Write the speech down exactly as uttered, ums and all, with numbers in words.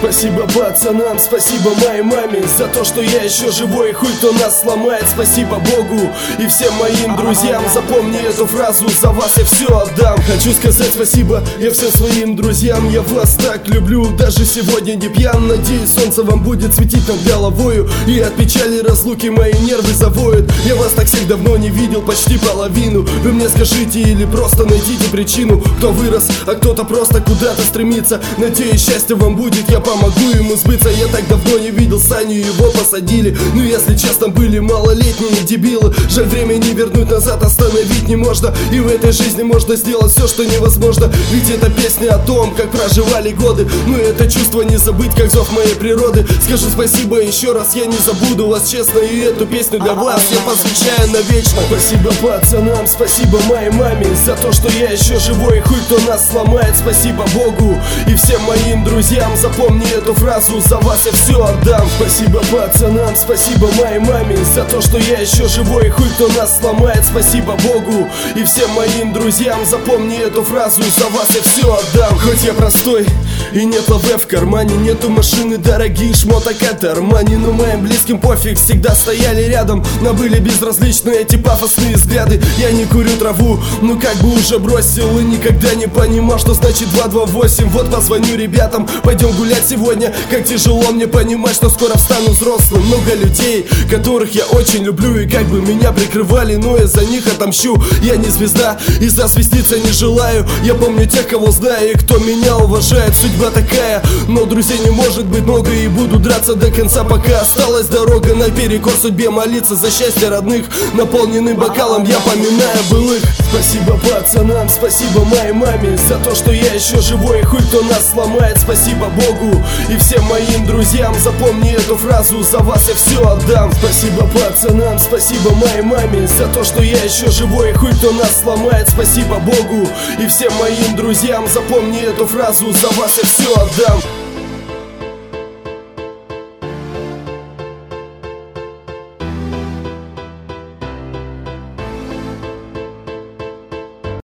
Спасибо пацанам, спасибо моей маме за то, что я еще живой, и хуй кто нас сломает. Спасибо Богу и всем моим друзьям. Запомни эту фразу, за вас я все отдам. Хочу сказать спасибо я всем своим друзьям. Я вас так люблю, даже сегодня не пьян. Надеюсь, солнце вам будет светить над головою, и от печали разлуки мои нервы завоют. Я вас так всех давно не видел, почти половину. Вы мне скажите или просто найдите причину. Кто вырос, а кто-то просто куда-то стремится. Надеюсь, счастье вам будет, я помогу ему сбыться. Я так давно не видел Саню, его посадили. Ну если честно, были малолетние дебилы. Жаль, время не вернуть назад, остановить не можно. И в этой жизни можно сделать все, что невозможно. Ведь это песня о том, как проживали годы. Ну это чувство не забыть, как зов моей природы. Скажу спасибо еще раз, я не забуду вас честно. И эту песню для вас я посвящаю навечно. Спасибо пацанам, спасибо моей маме за то, что я еще живой, и хуй кто нас сломает. Спасибо Богу и всем моим друзьям. Запомни эту фразу, за вас я все отдам. Спасибо пацанам, спасибо моей маме за то, что я еще живой, и хуй кто нас сломает. Спасибо Богу и всем моим друзьям. Запомни эту фразу, за вас я все отдам. Хоть я простой и нет лаве в кармане, нету машины, дорогие шмоток это Армани, но моим близким пофиг, всегда стояли рядом. Но были безразличны эти пафосные взгляды. Я не курю траву, ну как бы уже бросил, и никогда не понимал, что значит два два восемь. Вот позвоню ребятам, пойдем гулять сегодня. Как тяжело мне понимать, что скоро встану взрослым. Много людей, которых я очень люблю, и как бы меня прикрывали, но я за них отомщу. Я не звезда и засвеститься не желаю. Я помню тех, кого знаю и кто меня уважает. Судьба такая, но друзей не может быть много, и буду драться до конца, пока осталась дорога. Наперекор судьбе молиться за счастье родных, наполненным бокалом я поминаю былых. Спасибо пацанам, спасибо моей маме за то, что я еще живой, и хуй кто нас сломает. Спасибо Богу и всем моим друзьям. Запомни эту фразу, за вас я все отдам. Спасибо пацанам, спасибо моей маме за то, что я еще живой, и хуй кто нас сломает. Спасибо Богу и всем моим друзьям. Запомни эту фразу, за вас я все отдам.